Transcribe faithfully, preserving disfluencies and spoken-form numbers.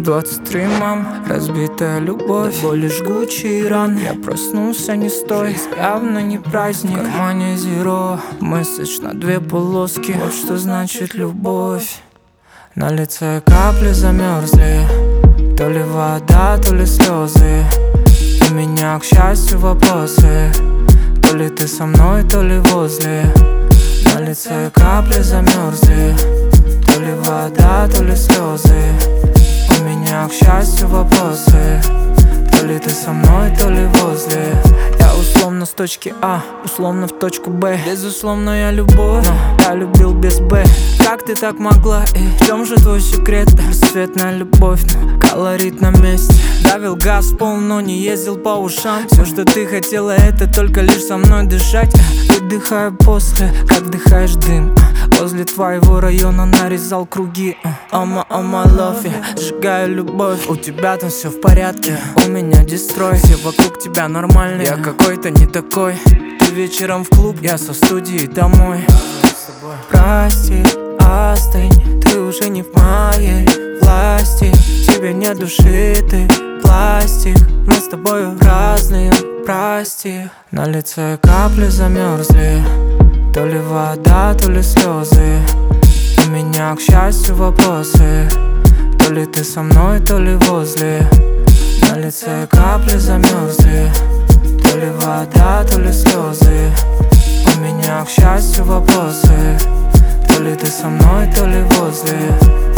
двадцать три, мам, разбитая любовь, боли, жгучие раны. Я проснулся не с той, явно не праздник. В кармане зеро, месседж на две полоски. Вот что значит любовь. На лице капли замерзли, то ли вода, то ли слезы. У меня, к счастью, вопросы, то ли ты со мной, то ли возле. На лице капли замерзли, то ли вода, то ли слезы. У меня, к счастью, вопросы, то ли ты со мной, то ли возле. Я условно с точки А, условно в точку Б. Безусловная любовь, но я любил без Б. Как ты так могла? И в чем же твой секрет? Бесцветная любовь, но колорит на месте. Давил газ в пол, но не ездил по ушам. Все, что ты хотела, это только лишь со мной дышать. Выдыхаю после, как вдыхаешь дым. Возле твоего района нарезал круги. Oh my, oh my love, я сжигаю любовь. У тебя там все в порядке, у меня дестрой. Все вокруг тебя нормальные, я какой-то не такой. Ты вечером в клуб, я со студии домой. Прости, остынь, ты уже не в моей власти. Тебе нет души, ты пластик. Мы с тобою разные, прости. На лице капли замерзли, то ли вода, то ли слезы. У меня, к счастью, вопросы, то ли ты со мной, то ли возле. На лице капли замерзли, то ли вода, то ли слезы. У меня, к счастью, вопросы, то ли ты со мной, то ли возле.